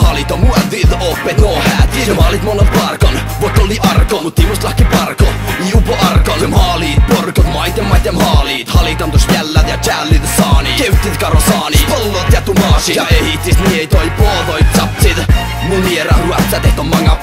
halito muodid oppet no hätid. Ja maalit monen parkon, voit oli arkon, mut timust lahki parko, jupo arkon. Sem haalit, porkot, maitem haalit. Halitam tus jällät ja jällit saani. Keytit karosaani, pallot ja tumaasi. Ja ehittis niin toi pootoit sapsit. Mun mierä hyötsä tehton manga,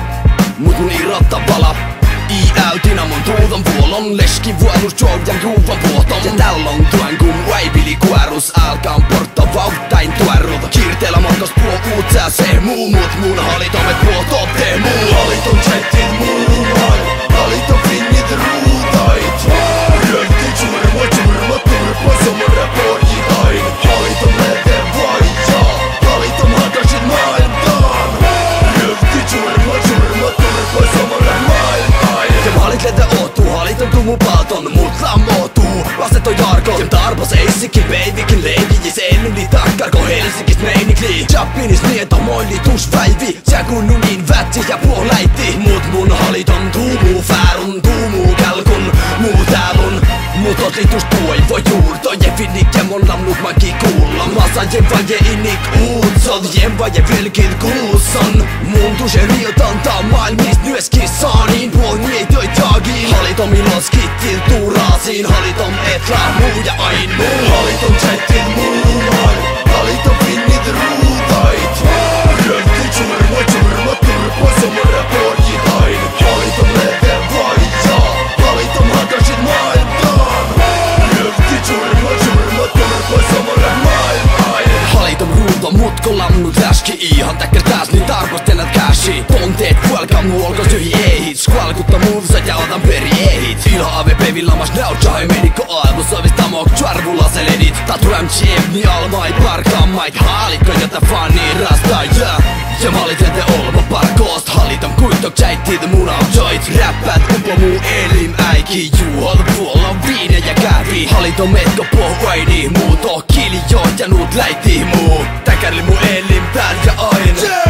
mut mun irrotta pala. Äytinä mun tuuton vuolon, leskin vuolus joujan ruuvan vuoton. Ja tällon tuen kun waivili kuerus, älkään porto vauttain tuerut. Kiirteellä morkos puo uutsää se muu, mut mun halitomme puo tee muu. Haliton chattit muuan, haliton finnit ruutait. Röhti turma turpa somra porjitain. Haliton lete vaijaa, haliton hakasit maailtaan. Röhti turma turpa somra maailtaan. Ja halit lete ootuu, haliton tumu palton, mut lammootuu. Vastet on Jarko, jem tarpos eissikin peivikin leikijis ennuni takkarko Helsingist meinikli. Jappinis nieto moili tus väivi, sä kunnu niin vätsi ja puoläitti. Mut mun haliton tuumuu färun, tuumuu kälkun, muu täälun. Mut otlitus tuoivo juurto, je finnik ja mon lamnut maki kuulla. Massa jem vaje innik uutsot, jem vaje vilkit kuusson. Mun tuse riotantaa maailmist nyeskis saaniin, puol nietoit jaagiin. Halitom iloskittil tuuraasiin, halitom etla muu ja ain muu. Halitom chattit muuan, halitom finnit ruutait. Röhti turma turpa somra porjitain. Halitom lete vaijaa, halitom hakasit maailtaan. Röhti turma turpa somra maailtaan. Halitom ruuto mutko lamnut läski ihan täkkär täs niin tarpost ennät käsi. Ponteet kuelkaa muu olkos tyhi ehit, skualkutta muuvsat ja otan peri ehit. Ilo ave pevi lamas näytsä medikko aivu sovista mok tjarvulla seledit. Tatu MGF ni almai parkammait haalikko jota fani rastaa ja malit lete olva parkoost. Halitom kuittok tjäittit mun autoit. Räppät upo muu elim äiki juhol puolla viine ja kävi. Halitom metko pohvaini muu toh kiljoit ja nuut läitti muu. Täkärli muu elim tääl ja aina.